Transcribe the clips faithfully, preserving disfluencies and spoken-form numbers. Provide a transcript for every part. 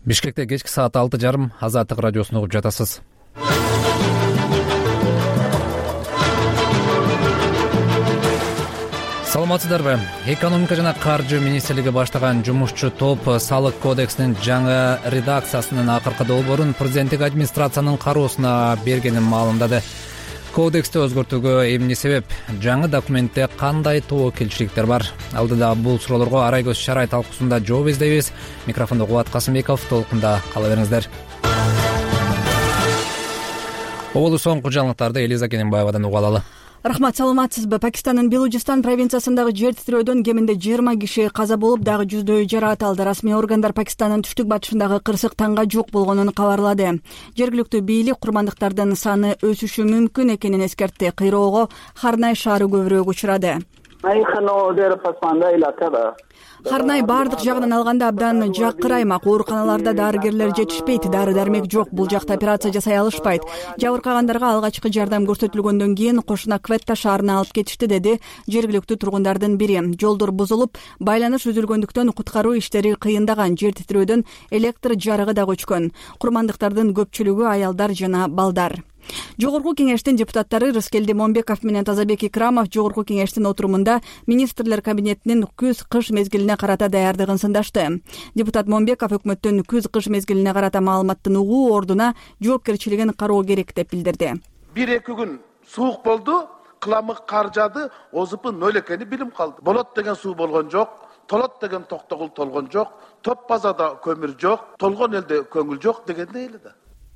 Бишкекте кечки саат алты жарым Азаттык радиосун угуп жатасыз. Саламатсыздарбы? Экономика жана каржы министрлиги баштаган жумушчу топ салык кодексинин жаңы редакциясынын акыркы долбоорун президенттик администрациянын кароосуна бергенин маалымдады. Кодексти өзгөртүүгө эмне себеп? Жаңы документте кандай тобокелчиликтер бар? Алдыда бул суроолорго Арайгөз Шарай талкуусунда жооп издейбиз. Микрофондо Кубат Касымбеков, толкунда кала бериңиздер. Оболу соңку жаңылыктарды Элиза Кененбаевадан угуп алалы. Рахмат, саламатсызбы? Пакистандын Белужистан провинциясындагы жер титирөөдөн кеминде жыйырма киши каза болуп, дагы жүздөйү жаракат алды. Расмий органдар Пакистандын түштүк батышындагы кырсык таңга жок болгонун кабарлады. Жергиликтүү бийлик курмандыктардын саны өсүшү мүмкүн экенин эскертти. Кыйроого Харнай шаары көбүрөөк учурады. Харнай бардык жагынан алганда абдан жакыр аймак. Ооруканаларда дарыгерлер жетишпейт, дары-дармек жок. Бул жакта операция жасай алышпайт. Жабыркагандарга алгачкы жардам көрсөтүлгөндөн кийин кошуна Кветта шаарына алып кетишти, деди жергиликтүү тургундардын бири. Жолдор бузулуп, байланыш үзүлгөндүктөн куткаруу иштери кыйындаган. Жер титирөөдөн электр жарыгы да өчкөн. Курмандыктардын көпчүлүгү аялдар жана балдар. Жогорку кеңештин депутаттары Рыскелди Момбеков менен Тазабек Икрамов Жогорку кеңештин отурумунда министрлер кабинетинин күз-кыш мезгилине карата даярдыгын сындашты. Депутат Момбеков өкмөттүн күз-кыш мезгилине карата маалыматтын угуу ордуна жоопкерчилигин кароо керек деп билдирди. бир эки күн суук болду, кыламык кар жаады, озупу нөл экени билим калды. Болот деген суу болгон жок, толот деген токтогул толгон жок, топ базада көмүр жок, толгон элде көңүл жок дегендей эле да.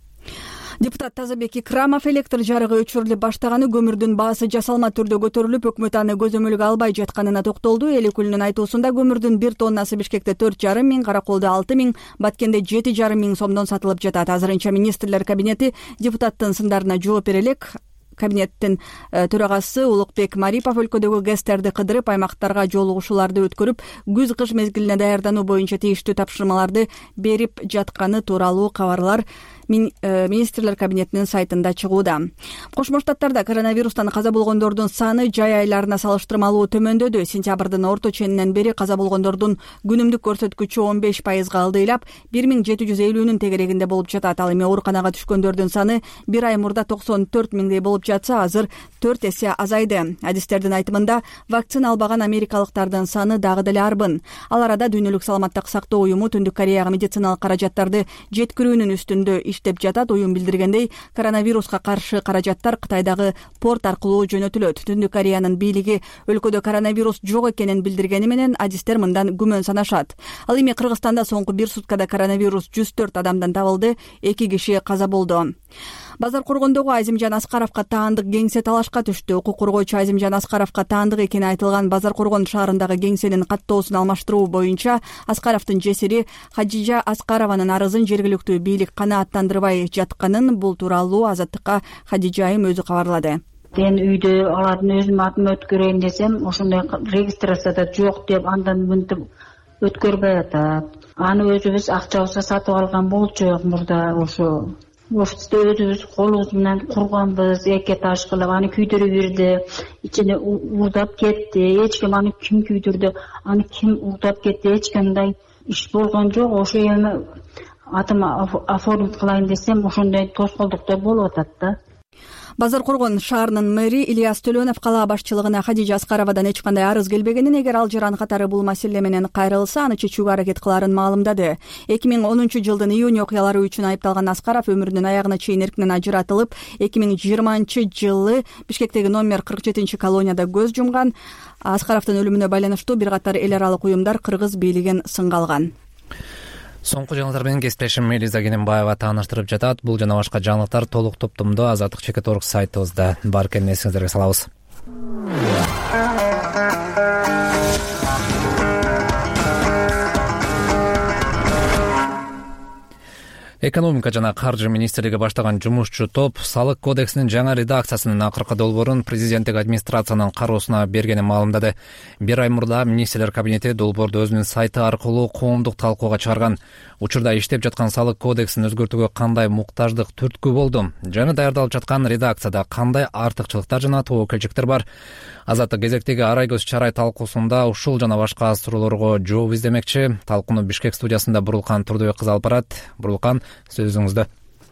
Депутат Тазабек Икрамов электр жарыгы өчүрүлүп баштаганы, көмүрдүн баасы жасалма түрдө көтөрүлүп, өкмөт аны көзөмөлгө албай жатканына токтолду. Эл өкүлүнүн айтуусунда көмүрдүн бир тоннасы Бишкекте төрт жарым миң, Караколдо алты миң, Баткенде жети жарым миң сомдон сатылып жатат. Азырынча министрлер кабинети депутаттын сындарына жооп бере элек. Кабинеттин төрагасы Улукбек Марипов өлкөдөгү ГЭСтерди кыдырып, аймактарга жолугушууларды өткөрүп, күз-кыш мезгилине даярдануу боюнча тийиштүү тапшырмаларды берип жатканы тууралуу кабарлар министрлер кабинетинин сайтында чыгууда. Кошмо Штаттарда коронавирустан каза болгондордун саны жай айларына салыштырмалуу төмөндөдү. Сентябрдын орто ченинен бери каза болгондордун күнүмдүк көрсөткүчү он беш пайызга алдыйлап, бир миң жети жүз элүүнүн тегерегинде болуп жатат. Ал эми ооруканага түшкөндөрдүн саны бир ай мурда токсон төрт миңдей болуп жатса, азыр төрт эсе азайды. Адистердин айтымында, вакцина албаган америкалыктардын саны дагы деле арбын. Ал арада Дүйнөлүк саламаттык сактоо уюму Түндүк Кореяга медициналык каражаттарды жеткирүүнүн үстүндө деп жатат. Уюм билдиргендей, коронавируска каршы каражаттар Кытайдагы порт аркылуу жөнөтүлөт. Түндүк Кореянын бийлиги өлкөдө коронавирус жок экенин билдиргени менен адистер мындан күмөн санашат. Ал эми Кыргызстанда соңку бир суткада коронавирус жүз төрт адамдан табылды, эки киши каза болду. Базар Коргондогу Азимжан Аскаровго таандык кеңсе талашка түштү. Укук коргоочу Азимжан Аскаровго таандык экени айтылган Базар Коргон шаарындагы кеңсенин каттоосун алмаштыруу боюнча Аскаровдун жесири Хадижа Аскарованын арызын жергиликтүү бийлик канааттандырбай жатканын, бул тууралуу Азаттыкка Хадижа айым өзү кабарлады. Мен үйдө алардын өзүм атыма өткөрөйүн десем, ошондой регистрацияда жок деп, андан мынтип өткөрбөй атат. Аны өзүбүз акчабызга сатып алган болчук мурда, ошо офисте өзүбүз колубуз менен курганбыз, эки этаж кылып. Аны күйдүрүп бирди, ичине уурдап кетти. Эч ким аны ким күйдүрдү, аны ким уурдап кетти, эч кандай иш болгон жок. Ошо эми атыма оформить кылайын десем, ошондой тоскоолдуктар болуп атат да. Базар Коргон шаарынын мэри Ильяс Төлөнов кала башчылыгына Хадижа Аскаровадан эч кандай арыз келбегенин, эгер ал жаран катары бул маселе менен кайрылса, аны чечүүгө аракет кыларын маалымдады. эки миң онунчу жылдын июнь окуялары үчүн айыпталган Аскаров өмүрүнүн аягына чейин эркинен ажыратылып, эки миң жыйырманчы жылы Бишкектеги номер кырк жетинчи колонияда көз жумган. Аскаровдун өлүмүнө байланыштуу бир катар эл аралык уюмдар кыргыз бийлигин сынга алган. Соңку жаңылыктар менен кесиптешим Элиза Кененбаева тааныштырып жатат. Бул жана башка жаңылыктар толук топтомдо Азаттык чекит орг сайтыбызда бар экенин эсиңиздерге салабыз. Экономика жана каржы министрлиги баштаган жумушчу топ салык кодексинин жаңы редакциясынын акыркы долбоорун президенттик администрациянын кароосуна бергенин маалымдады. Бир ай мурда министрлер кабинети долбоорду өзүнүн сайты аркылуу коомдук талкууга чыгарган. Учурда иштеп жаткан салык кодексин өзгөртүүгө кандай муктаждык түрткү болду? Жаңы даярдалып жаткан редакцияда кандай артыкчылыктар жана тобокелчиликтер бар? Азаттык кезектеги Арайгөз чарай талкуусунда ушул жана башка суроолорго жооп издемекчи. Талкууну Бишкек студиясында Бурулкан Турдубек кызы алып барат. Бурулкан, сөзүңүздө.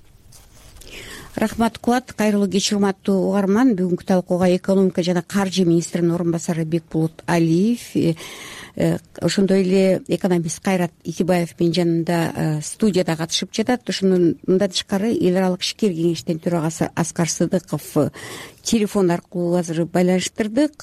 Рахмат Кубат, кайрылуу кеч урматтуу угарман. Бүгүнкү талкууга экономика жана каржы министринин орун басары Бекбулут Алиев, ошондой эле экономист Кайрат Итибаев менин жанында студияда катышып жатат. Ошондон мындан тышкары эл аралык ишкер кеңештин төрагасы Аскар Сыдыков телефон аркылуу азыр байланыштырдык.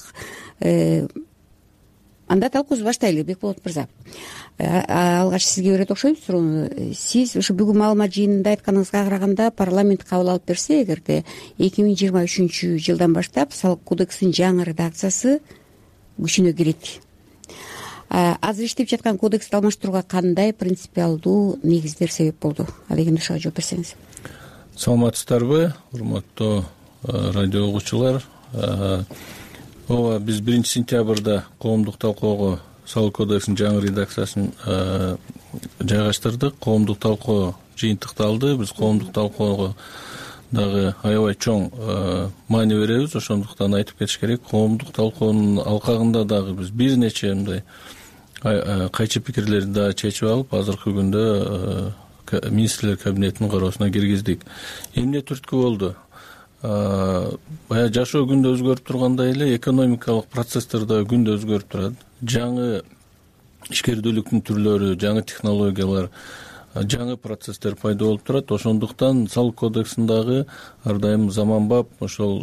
Анда талкуубузду баштайлы, Бекболот мырза. Алгач сизге берет окшойм суроону. Сиз ушу бүгүн маалымат жыйынында айтканыңызга караганда парламент кабыл алып берсе, эгерде эки миң жыйырма үчүнчү жылдан баштап салык кодексинин жаңы редакциясы күчүнө кирет. Азыр иштеп жаткан кодексти алмаштырууга кандай принципиалдуу негиздер себеп болду? Ал дегенде ошого жооп берсеңиз. Саламатсыздарбы, урматтуу радио угуучулар. Ооба, биз биринчи сентябрда коомдук талкоого салык кодексинин жаңы редакциясын жайгаштырдык. Коомдук талкоо жыйынтыкталды. Биз коомдук талкоого дагы аябай чоң маани беребиз. Ошондуктан айтып кетиш керек, коомдук талкоонун алкагында дагы биз бир нече мындай кайчы пикирлерди да чечип алып, азыркы күндө министрлер кабинетинин кароосуна киргиздик. Эмне түрткү болду? Бая жашоо күндө өзгөрүп тургандай эле экономикалык процесстер да күндө өзгөрүп турат. Жаңы ишкердүүлүктүн түрлөрү, жаңы технологиялар, жаңы процесстер пайда болуп турат. Ошондуктан салык кодексиндагы ар дайым заманбап ошол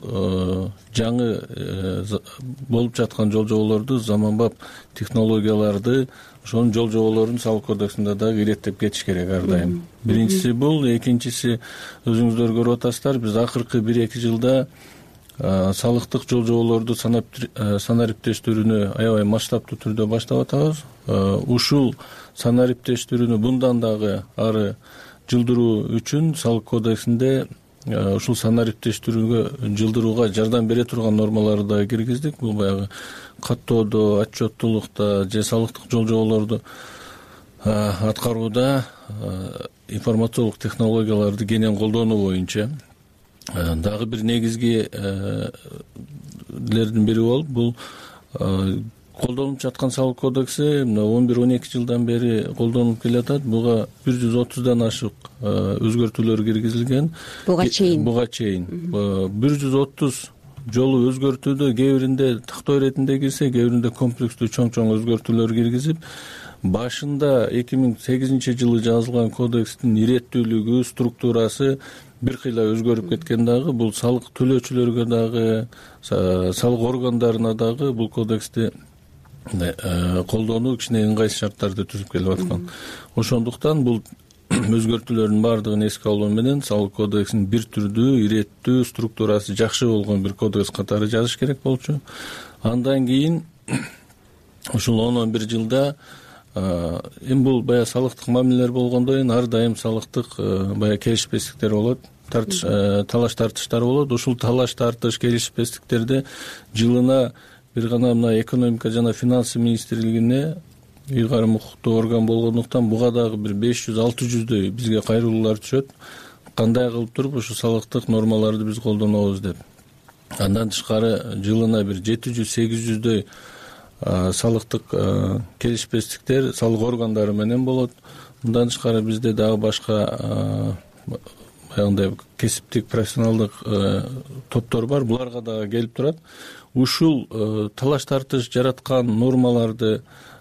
жаңы болуп жаткан жолжоболорду, заманбап технологияларды, ошонун жолжоболорун салык кодексинде дагы иреттеп кетиш керек ар дайым. Биринчиси бул, экинчиси өзүңүздөр көрүп атасыздар, биз акыркы бир-эки жылда салыктык жолжоболорду санариптештирүүнү аябай масштабтуу түрдө баштап атабыз. Ушул санариптештирүүнү мындан дагы ары жылдыруу үчүн салык кодексинде ушул санариптештирүүгө жылдырууга жардам бере турган нормаларды да киргиздик. Бул баягы каттоодо, отчеттуулукта же салыктык жолжоболорду аткарууда информациялык технологияларды кенен колдонуу боюнча дагы бир негизгилердин бири болуп, бул колдонулуп жаткан салык кодекси он бир он эки жылдан бери колдонулуп келатат. Буга бир жүз отуздан ашык өзгөртүүлөр киргизилген. Буга чейин буга чейин бир жүз отуз жолу өзгөртүүдө кээ биринде тактоо иретинде кирсе, кээ биринде комплекстүү чоң-чоң өзгөртүүлөр киргизип, башында эки миң сегизинчи жылы жазылган кодекстин иреттүүлүгү, структурасы бир кыйла өзгөрүп кеткен. Дагы бул салык төлөөчүлөргө дагы, салык органдарына дагы бул кодексти колдонуу кичине ыңгайсыз шарттарды түзүп келип аткан. Ошондуктан бул өзгөртүүлөрдүн баардыгын эске алуу менен салык кодексин бир түрдүү, иреттүү, структурасы жакшы болгон бир кодекс катары жазыш керек болчу. Андан кийин ушул он он бир жылда эми бул бая салыктык мамилелер болгондон ар дайым салыктык бая келишпестиктер болот, талаш тартыштар болот. Ушул талаш тартыш, келишпестиктерде жылына бир гана мына экономика жана финансы министрлигине ыйгарым укуктуу орган болгондуктан буга дагы бир беш жүз алты жүздөй бизге кайрылуулар түшөт. Кандай кылып туруп ушу салыктык нормаларды биз колдонобуз деп. Андан тышкары жылына бир жети жүз сегиз жүздөй салыктык келишпестиктер салык органдары менен болот. Мындан тышкары бизде дагы башка баягындай кесиптик, профессионалдык топтор бар. Буларга дагы келип турат. Ушул талаш тартыш жараткан нормаларды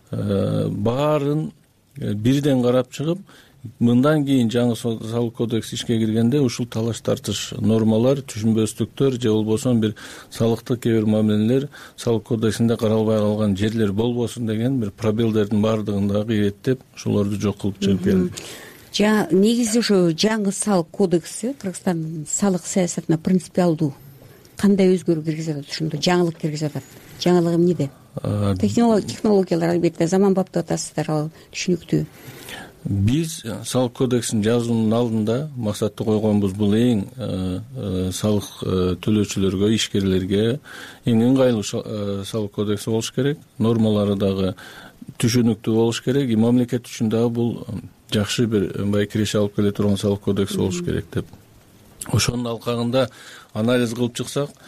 баарын бирден карап чыгып, мындан кийин жаңы салык кодекс ишке киргенде ушул талаш тартыш нормалар, түшүнбөстүктөр же болбосо бир салыктык кээ бир мамилелер салык кодексинде каралбай калган жерлер болбосун деген бир пробелдердин баардыгын дагы иреттеп, ошолорду жок кылып чыгып келдик. Негизи ошо жаңы салык кодекси Кыргызстандын салык саясатына принципиалдуу кандай өзгөрүү киргизип атат, ушунда жаңылык киргизип атат? Жаңылыгы эмнеде? Технологиялар албетте заманбап деп атасыздар, ал түшүнүктүү. Биз салык кодексин жазуунун алдында максатты койгонбуз, бул эң салык төлөөчүлөргө, ишкерлерге эң ыңгайлуу салык кодекси болуш керек. Нормалары дагы түшүнүктүү болуш керек. Мамлекет үчүн дагы бул жакшы бир бай киреше алып келе турган салык кодекс болуш керек деп. Ошонун алкагында анализ кылып чыксак,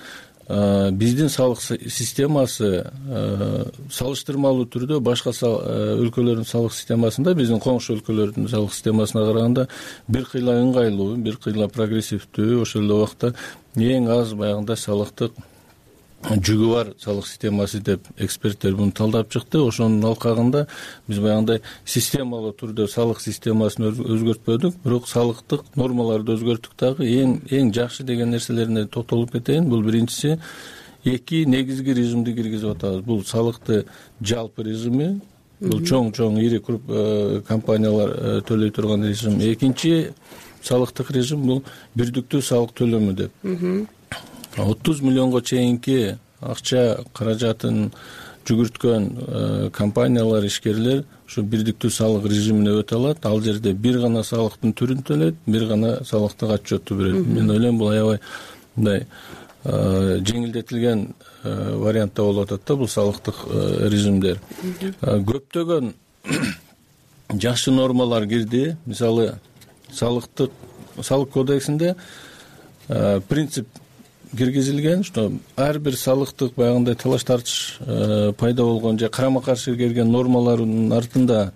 биздин салык системасы салыштырмалуу түрдө башка өлкөлөрдүн салык системасында, биздин коңшу өлкөлөрдүн салык системасына караганда бир кыйла ыңгайлуу, бир кыйла прогрессивдүү, ошол эле убакта эң аз баягындай салыктык жүгү бар салык системасы деп эксперттер муну талдап чыкты. Ошонун алкагында биз баягындай системалуу түрдө салык системасын өзгөртпөдүк, бирок салыктык нормаларды өзгөрттүк дагы. Эң эң жакшы деген нерселерине токтолуп кетейин. Бул биринчиси, эки негизги режимди киргизип атабыз. Бул салыкты жалпы режими, бул чоң-чоң ири круп компаниялар төлөй турган режим. Экинчи салыктык режим бул бирдиктүү салык төлөмү деп. отуз миллионго чейинки акча каражатын жүгүрткөн компаниялар, ишкерлер ушу бирдиктүү салык режимине өтө алат. Ал жерде бир гана салыктын түрүн төлөйт, бир гана салыктык отчетту берет. Мен ойлойм, бул аябай мындай жеңилдетилген вариантта болуп атат да бул салыктык режимдер. Көптөгөн жакшы нормалар кирди. Мисалы, салыктык салык кодексинде принцип киргизилген, что ар бир салыктык баягындай талаш тартыш пайда болгон же карама каршы келген нормалардын артында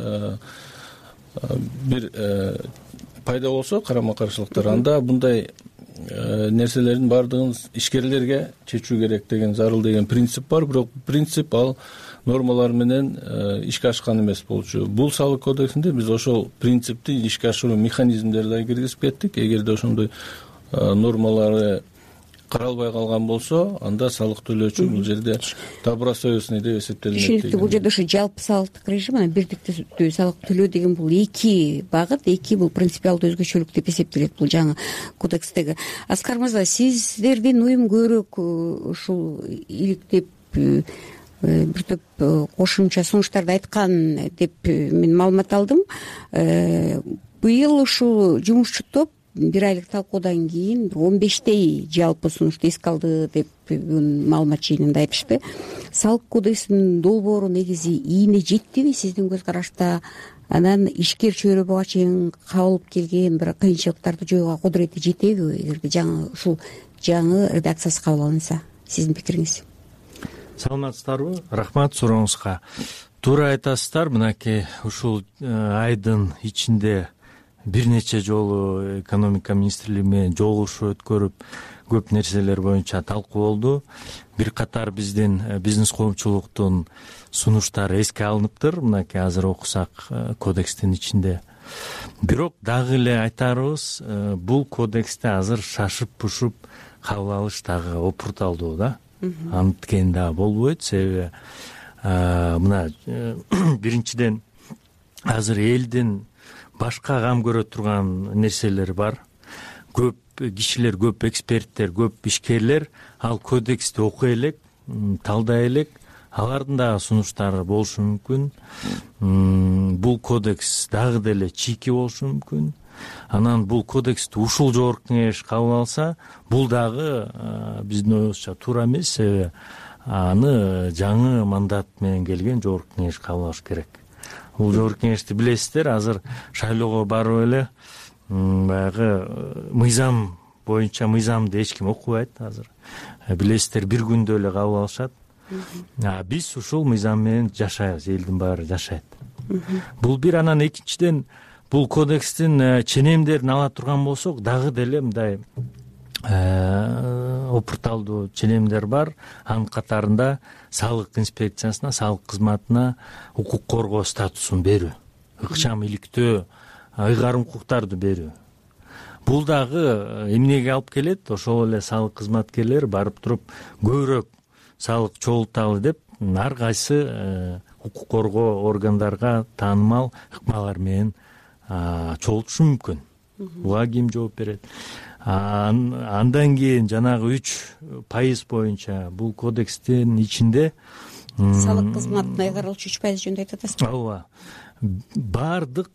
бир пайда болсо, карама каршылыктар, анда bunday нерселердин баардыгын ишкерлерге чечүү керек деген зарыл деген принцип бар. Бирок принцип ал нормалар менен ишке ашкан эмес болчу. Бул салык кодексинде биз ошол принципти ишке ашыруу механизмдерди да киргизип кеттик. Эгерде ошондой нормалары каралбай калган болсо, анда салык төлөөчү бул жерде добросовестный деп эсептелинет. Түшүнүктүү. Бул жерде ушу жалпы салыктык режим, анан бирдиктүү салык төлөө деген бул эки багыт, эки бул принципиалдуу өзгөчөлүк деп эсептелет бул жаңы кодекстеги. Аскар мырза, сиздердин уюм көбүрөөк ушул иликтеп бир топ кошумча сунуштарды айткан деп мен маалымат алдым. Быйыл ушул жумушчу топ бир айлык талкуудан кийин он бештей жалпы сунушту эске алды деп маалымат жыйынында айтышты. Салык кодексинин долбоору негизи ийине жеттиби сиздин көз карашта? Анан ишкер чөйрө буга чейин кабылып келген бир кыйынчылыктарды жоюуга кудурети жетеби, эгерде жаңы ушул жаңы редакциясы кабыл алынса? Сиздин пикириңиз? Саламатсыздарбы? Рахмат сурооңузга. Туура айтасыздар. Мынакей ушул айдын ичинде бир нече жолу экономика министрлиги менен жолугушуу өткөрүп, көп нерселер боюнча талкуу болду. Бир катар биздин бизнес коомчулуктун сунуштары эске алыныптыр. Мынакей азыр окусак кодекстин ичинде. Бирок дагы эле айтарыбыз, бул кодексти азыр шашып-пушуп кабыл алыш дагы опурталдуу да. Анткени дагы болбойт. Себеби мына биринчиден азыр элдин башка кам көрө турган нерселер бар. Көп кишилер, көп эксперттер, көп ишкерлер ал кодексти окуй элек, талдай элек. Алардын дагы сунуштары болушу мүмкүн. Бул кодекс дагы деле чийки болушу мүмкүн. Анан бул кодексти ушул жогорку кеңеш кабыл алса, бул дагы биздин оюбузча туура эмес. Себеби аны жаңы мандат менен келген жогорку кеңеш кабыл алыш керек. Бул жогорку кеңешти билесиздер, азыр шайлоого барып эле баягы мыйзам боюнча мыйзамды эч ким окубайт азыр. Билесиздер, бир күндө эле кабыл алышат. А биз ушул мыйзам менен жашайбыз, элдин баары жашайт. Бул бир. Анан экинчиден, бул кодекстин ченемдерин ала турган болсок, дагы деле мындай опурталдуу ченемдер бар. Анын катарында салык инспекциясына, салык кызматына укук коргоо статусун берүү, ыкчам иликтөө, ыйгарым укуктарды берүү. Бул дагы эмнеге алып келет? Ошол эле салык кызматкерлери барып туруп көбүрөөк салык чогулталы деп ар кайсы укук коргоо органдарга таанымал ыкмалар менен чогултушу мүмкүн. Буга ким жооп берет? Андан кийин жанагы үч пайыз боюнча бул кодекстин ичинде салык кызматына ыйгарылчу үч пайыз жөнүндө айтып атасызбы? Ооба. Бардык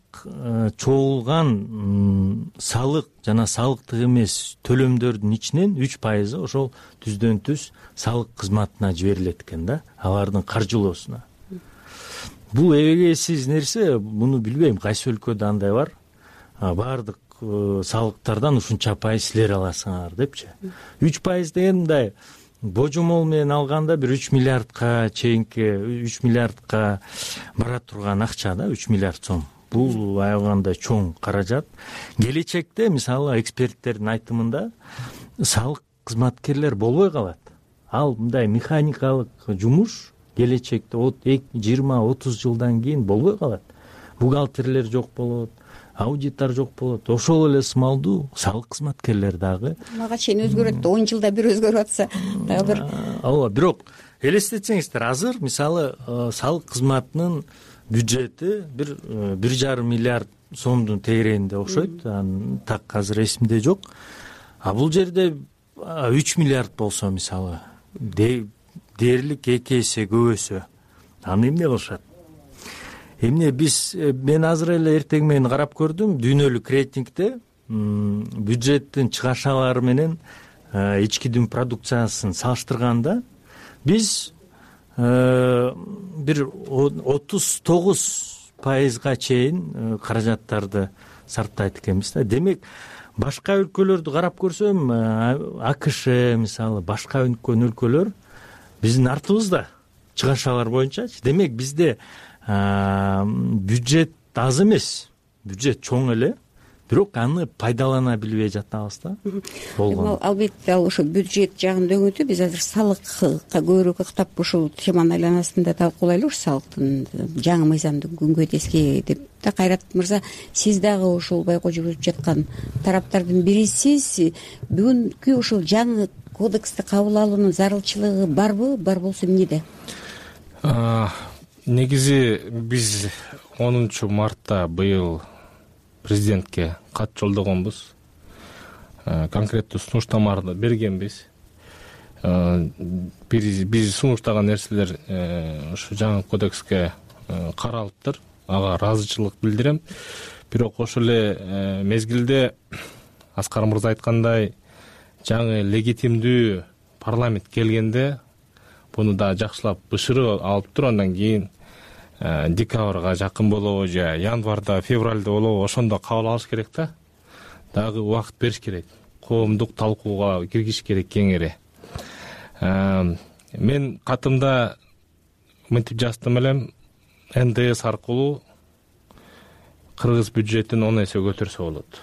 чогулган салык жана салыктык эмес төлөмдөрдүн ичинен үч пайызы ошол түздөн түз салык кызматына жиберилет экен да, алардын каржылоосуна. Бул эбегейсиз нерсе, муну билбейм, кайсы өлкөдө андай бар. Бардык салыктардан ушунча пайыз силер аласыңар депчи. үч пайыз деген мындай божомол менен алганда бир үч миллиардка чейинки үч миллиардка бара турган акча да, үч миллиард сом. Бул аябагандай чоң каражат. Келечекте мисалы эксперттердин айтымында салык кызматкерлер болбой калат. Ал мындай механикалык жумуш келечекте жыйырма отуз жылдан кийин болбой калат. Бухгалтерлер жок болот, аудиттар жок болот. Ошол эле сымалдуу салык кызматкерлер дагы мага чейин өзгөрөт да, он жылда бир өзгөрүп атса дагы бир. Ооба, бирок элестетсеңиздер, азыр мисалы салык кызматынын бюджети бир бир жарым миллиард сомдун тегерегинде окшойт. Так азыр эсимде жок. А бул жерде үч миллиард болсо мисалы дээрлик эки эсе көбөйсө, аны эмне кылышат? Эмне биз мен азыр эле эртең менен карап көрдүм, дүйнөлүк рейтингде бюджеттин чыгашалары менен ички дүң продукциясын салыштырганда биз бир отуз тогуз пайызга чейин каражаттарды сарптайт экенбиз да. Демек башка өлкөлөрдү карап көрсөм, АКШ мисалы, башка өнүккөн өлкөлөр биздин артыбызда чыгашалар боюнчачы. Демек бизде бюджет аз эмес, бюджет чоң эле, бирок аны пайдалана билбей жатабыз да. Болгон. Албетте ал ошо бюджет жагын дөңөтүп, биз азыр салыкка көбүрөөк ыктап ушул теманын айланасында талкуулайлы, ушу салыктын жаңы мыйзамдык күнгө тескей деп. Да, Кайрат мырза, сиз дагы ушул байкоо жүргүзүп жаткан тараптардын бирисиз. Бүгүнкү ушул жаңы кодексти кабыл алуунун зарылчылыгы барбы? Бар болсо эмнеде? Негизи биз онунчу мартта быйыл президентке кат жолдогонбуз. Конкреттүү сунуштаманы бергенбиз. Биз сунуштаган нерселер ушу жаңы кодекске каралыптыр. Ага ыраазычылык билдирем. Бирок ошол эле мезгилде Аскар мырза айткандай, жаңы легитимдүү парламент келгенде буну да жакшылап бышырып алып туруп, андан кийин декабрга жакын болобу же январда, февралда болобу, ошондо кабыл алыш керек да. Дагы убакыт бериш керек. Коомдук талкууга киргизиш керек кеңири. Мен катымда мынтип жаздым элем, эн дэ эс аркылуу кыргыз бюджетин он эсе көтөрсө болот.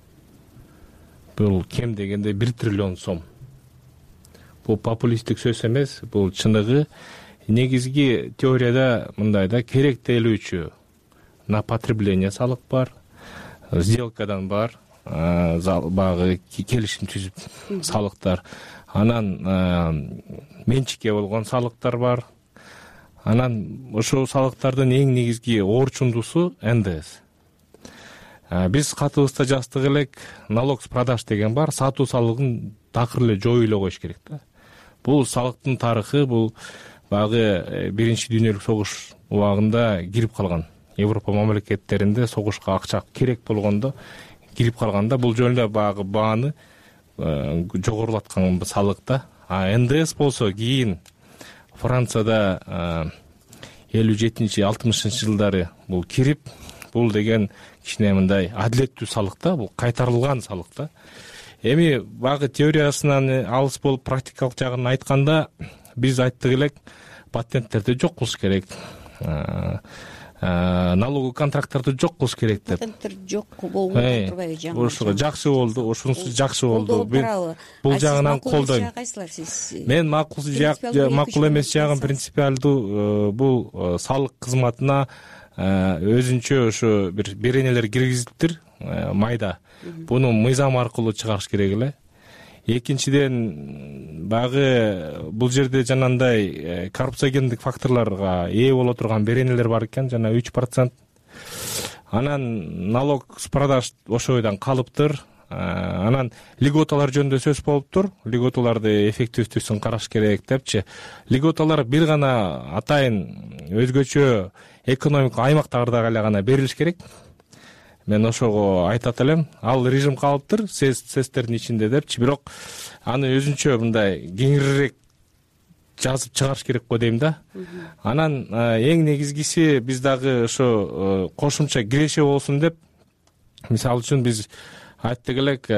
Бул кем дегенде бир триллион сом. Бул популисттик сөз эмес, бул чыныгы. Негизги теорияда мындай да, керектелүүчү на потребление салык бар, сделкадан бар, багы келишим түзүп салыктар, анан менчикке болгон салыктар бар. Анан ошол салыктардын эң негизги орчундуусу эн дэ эс. Биз катыбызда жаздык элек, налог с продаж деген бар, сатуу салыгын такыр эле жоюп эле коюш керек да. Бул салыктын тарыхы, бул багы биринчи дүйнөлүк согуш убагында кирип калган. Европа мамлекеттеринде согушка акча керек болгондо кирип калганда, бул жөнүндө багы бааны жогорулаткан салык да. А эн дэ эс болсо кийин Францияда элүү жетинчи алтымышынчы жылдары бул кирип, бул деген кичине мындай адилеттүү салык да, бул кайтарылган салык да. Эми багы теориясынан алыс болуп практикалык жагын айтканда, биз айттык элек, патенттерди жок кылыш керек. Налоговый контракттарды жок кылыш керек деп. Патенттер жок болбой турбайбы жаңы? Ошого жакшы болду, ошонусу жакшы болду. Бул жагынан колдойм. Мен макул макул эмес жагын принципиалдуу, бул салык кызматына өзүнчө ошо бир беренелер киргизилиптир, майда. Буну мыйзам аркылуу чыгарыш керек эле. Экинчиден, багы бул жерде жанагындай коррупциогендик факторлорго ээ боло турган беренелер бар экен, жана үч процент. Анан налог с продаж ошойдан калыптыр. Анан льготалар жөнүндө сөз болуптур. Льготаларды эффективдүүсүн караш керек депчи. Льготалар бир гана атайын өзгөчө экономикалык аймактарда гана берилиш керек. Мен ошого айтат элем, ал режим калыптыр, сестердин ичинде депчи, бирок аны өзүнчө мындай кеңирирээк жазып чыгарыш керек го дейм да. Анан эң негизгиси биз дагы ошо кошумча киреше болсун деп, мисалы үчүн биз айтты элек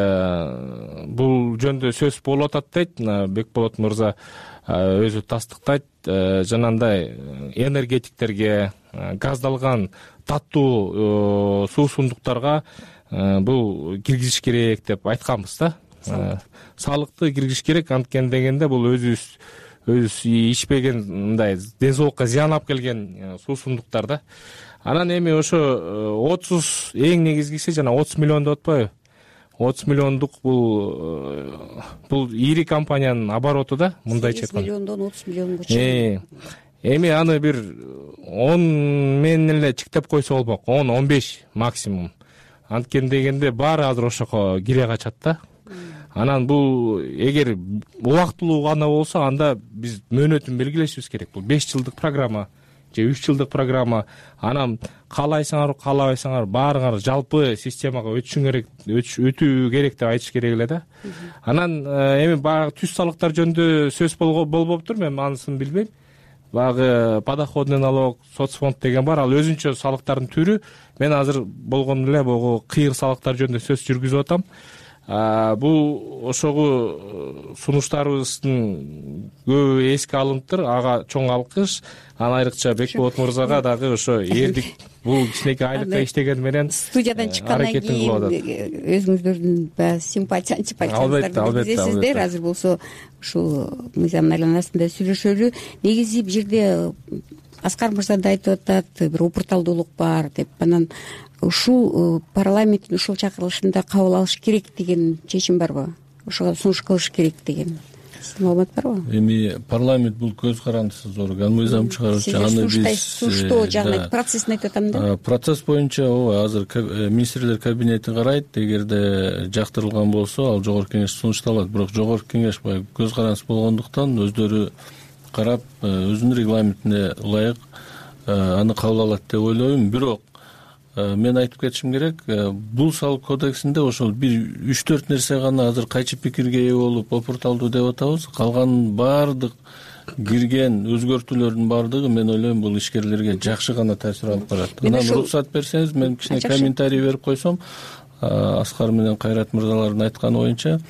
бул жөнүндө сөз болуп атат дейт. Мына Бекболот мырза өзү тастыктайт. Жанагындай энергетиктерге, газдалган таттуу суусундуктарга бул киргизиш керек деп айтканбыз да. Салыкты киргизиш керек, анткени дегенде бул өзүбүз өз ичпеген мындай ден соолукка зыян алып келген суусундуктар да. Анан эми ошо отуз эң негизгиси жана отуз миллион деп атпайбы? отуз миллиондук бул бул ири компаниянын обороту да, мындайча айтканда. сегиз миллиондон отуз миллионго чейин. Эми аны бир он менен эле чектеп койсо болмок, он он беш максимум. Анткени дегенде баары азыр ошого кире качат да. Анан бул эгер убактылуу гана болсо, анда биз мөөнөтүн белгилешибиз керек. Бул беш жылдык программа же үч жылдык программа. Анан каалайсаңар, каалабайсаңар баарыңар жалпы системага өтүшүң керек, өтүү керек деп айтыш керек эле да. Анан эми баягы түз салыктар жөнүндө сөз болбоптур, мен анысын билбейм. Баягы подоходный налог, соцфонд деген бар, ал өзүнчө салыктардын түрү. Мен азыр болгону эле могу кыйыр салыктар жөнүндө сөз жүргүзүп атам. Бул ошогу сунуштарыбыздын көбү эске алыныптыр, ага чоң алкыш. Анан айрыкча Бекболот мырзага дагы ошо эрдик бул кичинекей айлыкка иштеген менен студиядан чыккандан кийин өзүңүздөрдүн баягы симпатия антипатияңыздарды билдиресиздер. Азыр болсо ушул мыйзамдын айланасында сүйлөшөлү. Негизи бул жерде Аскар мырза да айтып атат, бир упурталдуулук бар деп. Анан ушул парламенттин ушул чакырылышында кабыл алыш керек деген чечим барбы? Ошого сунуш кылыш керек деген маалымат барбы? Эми парламент бул көз карандысыз орган, мыйзам чыгаруучу. Аны биз сунуштоо жагына процессин айтып атам да. Процесс боюнча ооба азыр министрлер кабинети карайт. Эгерде жактырылган болсо, ал жогорку кеңеш сунушталат. Бирок жогорку кеңеш баягы көз карандысыз болгондуктан өздөрү карап, өзүнүн регламентине ылайык аны кабыл алат деп ойлойм. Бирок мен айтып кетишим керек, бул салык кодексинде ошол бир үч төрт нерсе гана азыр кайчы пикирге ээ болуп опурталдуу деп атабыз. Калган баардык кирген өзгөртүүлөрдүн баардыгы мен ойлойм бул ишкерлерге жакшы гана таасир алып барат. Анан уруксат берсеңиз, мен кичине комментарий берип койсом, Аскар менен Кайрат мырзалардын айтканы боюнча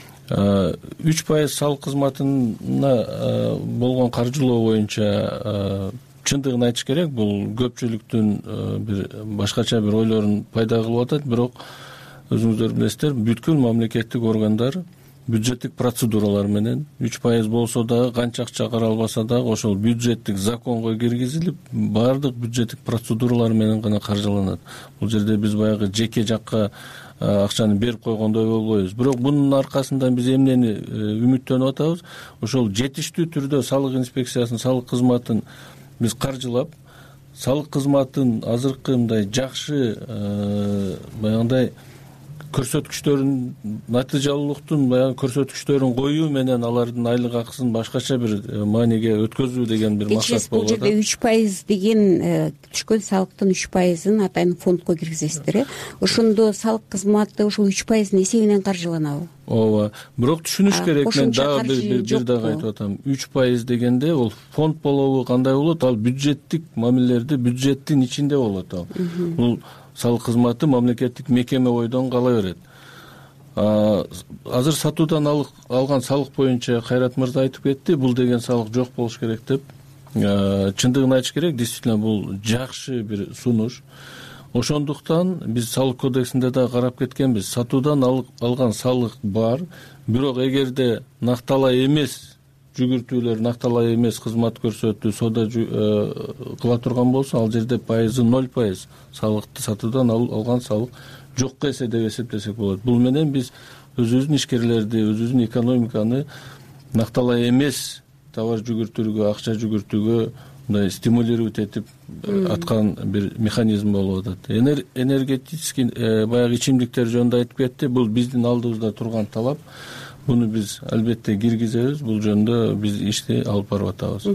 үч пайыз салык кызматына болгон каржылоо боюнча чындыгын айтыш керек. Бул көпчүлүктүн бир башкача бир ойлорун пайда кылып атат. Бирок өзүңүздөр билесиздер, бүткүл мамлекеттик органдар бюджеттик процедуралар менен үч пайыз болсо дагы, канча акча каралбаса дагы ошол бюджеттик законго киргизилип, баардык бюджеттик процедуралар менен гана каржыланат. Бул жерде биз баягы жеке жакка акчаны берип койгондой болбойбуз. Бирок мунун аркасында биз эмнени үмүттөнүп атабыз? Ошол жетиштүү түрдө салык инспекциясын, салык кызматын биз каржылап, салык кызматын азыркы мындай жакшы баягындай көрсөткүчтөрүн, натыйжалуулуктун баягы көрсөткүчтөрүн коюу менен алардын айлык акысын башкача бир мааниге өткөзүү деген бир максат болуп атат. Бул жерде үч пайыз деген түшкөн салыктын үч пайызын атайын фондко киргизесиздер, э? Ошондо салык кызматы ушул үч пайыздын эсебинен каржыланабы? Ооба. Бирок түшүнүш керек, мен дагы бир бир дагы айтып атам. үч пайыз дегенде ол фонд болобу, кандай болот? Ал бюджеттик мамилелерде бюджеттин ичинде болот ал. Бул салык кызматы мамлекеттик мекеме бойдон кала берет. Азыр сатуудан алган салык боюнча Кайрат мырза айтып кетти, бул деген салык жок болуш керек деп. Чындыгын айтыш керек, действительно бул жакшы бир сунуш. Ошондуктан биз салык кодексинде да карап кеткенбиз. Сатуудан алган салык бар, бирок эгерде накталай эмес жүгүртүүлөр, накталай эмес кызмат көрсөтүү, соода кыла турган болсо, ал жерде пайызы ноль пайыз салыкты сатуудан алган салык жокко эсе деп эсептесек болот. Бул менен биз өзүбүздүн ишкерлерди, өзүбүздүн экономиканы накталай эмес товар жүгүртүүгө, акча жүгүртүүгө мындай стимулировать этип аткан бир механизм болуп атат. Энергетический баягы ичимдиктер жөнүндө айтып кетти. Бул биздин алдыбызда турган талап. Буну биз албетте киргизебиз. Бул жөнүндө биз ишти алып барып атабыз.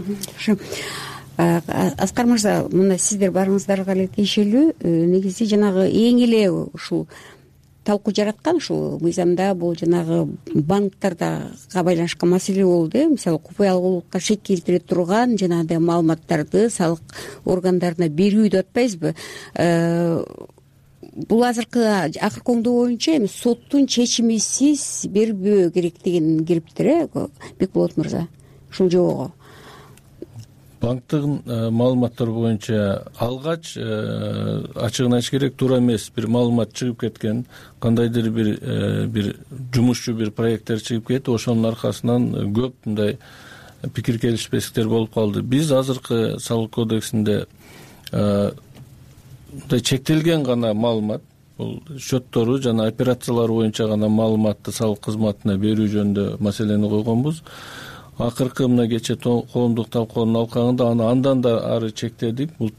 Аскар мырза, мына сиздер барыңыздарга эле тиешелүү. Негизи жанагы эң эле ушул талкуу жараткан ушул мыйзамда бул жанагы банктерге байланышкан маселе болду. Мисалы, купуялуулукка шек келтире турган жанагындай маалыматтарды салык органдарына берүү деп атпайбызбы? бул азыркы акыркы оңдоо боюнча эми соттун чечимисиз бербөө керек деген кириптир э Бекболот мырза, ушул жобого. Банктын маалыматтары боюнча алгач ачыгын айтыш керек, туура эмес бир маалымат чыгып кеткен, кандайдыр бир бир жумушчу бир проекттер чыгып кетти, ошонун аркасынан көп мындай пикир келишпестиктер болуп калды. Биз азыркы салык кодексинде мындай чектелген гана маалымат, бул счеттору жана операциялар боюнча гана маалыматты салык кызматына берүү жөнүндө маселени койгонбуз. Акыркы мына кечээ коомдук талкуунун алкагында аны андан да ары чектедик. Бул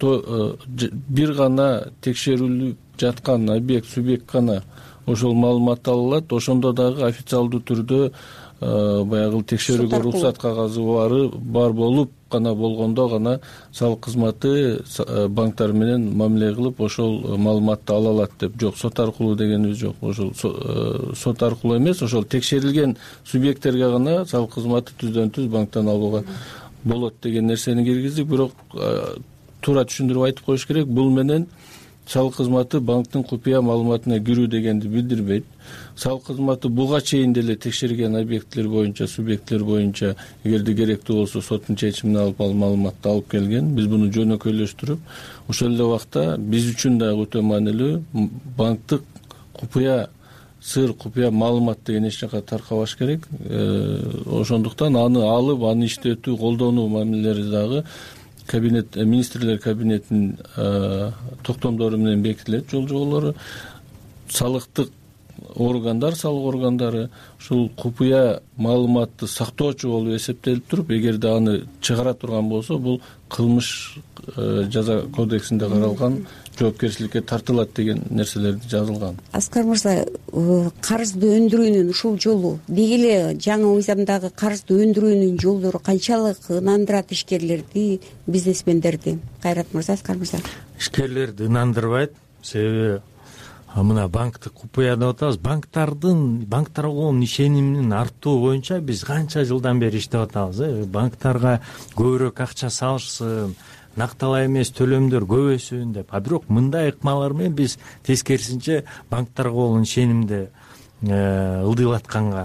бир гана текшерилип жаткан объект, субъект гана ошол маалыматты ала алат. Ошондо дагы официалдуу түрдө баягы текшерүүгө уруксат кагазы бары бар болуп гана болгондо гана салык кызматы банктар менен мамиле кылып ошол маалыматты ала алат деп. Жок, сот аркылуу дегенибиз жок. Ошол сот аркылуу эмес, ошол текшерилген субъекттерге гана салык кызматы түздөн түз банктан алууга болот деген нерсени киргиздик. Бирок туура түшүндүрүп айтып коюш керек, бул менен салык кызматы банктын купуя маалыматына кирүү дегенди билдирбейт. Салык кызматы буга чейин деле текшерген объектилер боюнча, субъекттер боюнча эгерде керектүү болсо соттун чечимин алып, ал маалыматты алып келген. Биз буну жөнөкөйлөштүрүп, ошол эле убакта биз үчүн дагы өтө маанилүү банктык купуя сыр, купуя маалымат деген эч жака таркабаш керек. Ошондуктан аны алып, аны иштетүү, колдонуу мамилелери дагы кабинет, министрлер кабинетинин токтомдору менен бекитилет. Жол жоболору салыктык органдар, салык органдары ушул купуя маалыматты сактоочу болуп эсептелип туруп, эгерде аны чыгара турган болсо, бул кылмыш жаза кодексинде каралган жоопкерчиликке тартылат деген нерселер жазылган. Аскар мырза, карызды өндүрүүнүн ушул жолу деги эле жаңы мыйзамдагы карызды өндүрүүнүн жолдору канчалык ынандырат ишкерлерди, бизнесмендерди? Кайрат мырза, Аскар мырза. Ишкерлерди ынандырбайт, себеби мына банктык купуя деп атабыз. Банктардын банктарга болгон ишенимин арттоо боюнча биз канча жылдан бери иштеп атабыз. Э банктарга көбүрөөк акча салышсын, накталай эмес төлөмдөр көбөйсүн деп. А бирок мындай ыкмалар менен биз тескерисинче банктарга болгон ишенимди ылдыйлатканга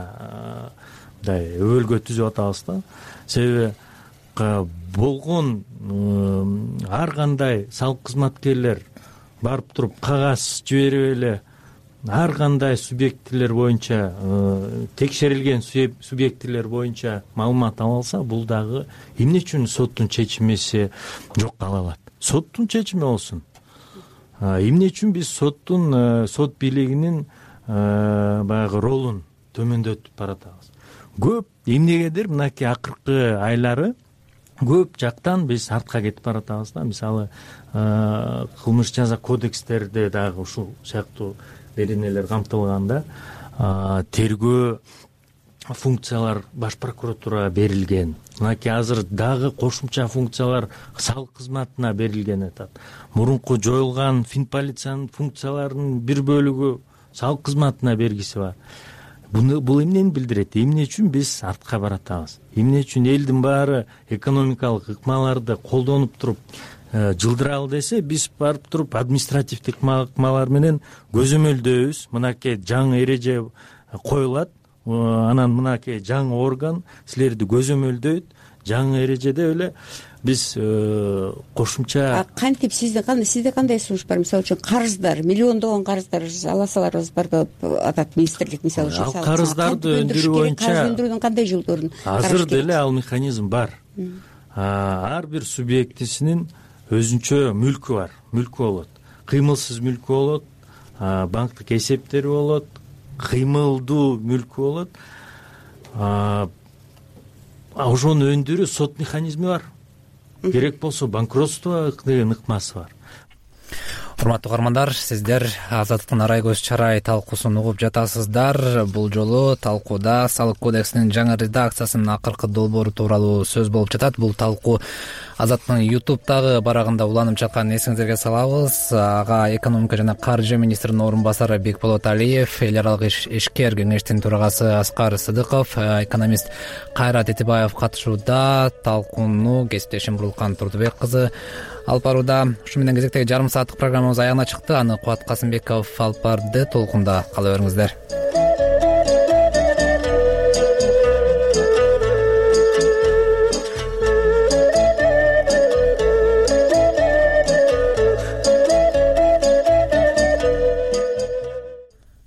мындай өбөлгө түзүп атабыз да. Себеби болгон ар кандай салык кызматкерлер барып туруп кагаз жиберип эле ар кандай субъектилер боюнча, текшерилген субъектилер боюнча маалымат ала алса, бул дагы эмне үчүн соттун чечимиси жок кала алат? Соттун чечими болсун. Эмне үчүн биз соттун, сот бийлигинин баягы ролун төмөндөтүп баратабыз? Көп эмнегедир мынакей акыркы айлары көп жактан биз артка кетип баратабыз да. Мисалы, кылмыш жаза кодекстерде дагы ушул сыяктуу беренелер камтылган да. Тергөө функциялар баш прокуратурага берилген. Мынакей азыр дагы кошумча функциялар салык кызматына берилген атат. Мурунку жоюлган Финполициянын функцияларынын бир бөлүгү салык кызматына бергиси бар. Бул эмнени билдирет? Эмне үчүн биз артка баратабыз? Эмне үчүн элдин баары экономикалык ыкмаларды колдонуп туруп жылдыралы десе, биз барып туруп административдик ыкмалар менен көзөмөлдөйбүз. Мынакей жаңы эреже коюлат, анан мынакей жаңы орган силерди көзөмөлдөйт. Жаңы эрежеде эле биз кошумча кантип сизде кандай сизде кандай сунуш бар? Мисалы үчүн карыздар, миллиондогон карыздар аласаларыбыз бар деп атат министрлик. Мисалы үчүн ал карыздарды өндүрүү боюнча карыз өндүрүүнүн кандай жолдорун азыр деле ал механизм бар. Ар бир субъектисинин өзүнчө мүлкү бар, мүлкү болот. Кыймылсыз мүлкү болот, банктык эсептери болот, кыймылдуу мүлкү болот. Ошону өндүрүү сот механизми бар. Керек болсо банкротство деген ыкмасы бар. Урматтуу угармандар, сиздер Азаттыктын арай көз чарай талкуусун угуп жатасыздар. Бул жолу талкууда салык кодексинин жаңы редакциясынын акыркы долбоору тууралуу сөз болуп жатат. Бул талкуу Азаттын ютубтагы барагында уланып жатканын эсиңиздерге салабыз. Ага экономика жана каржы министринин орун басары Бекболот Алиев, эл аралык ишкер кеңештин төрагасы Аскар Сыдыков, экономист Кайрат Этибаев катышууда. Талкууну кесиптешим Бурулкан Турдубек кызы алып барууда. Ушу менен кезектеги жарым сааттык программабыз аягына чыкты. Аны Кубат Касымбеков алып барды. Толкунда кала бериңиздер.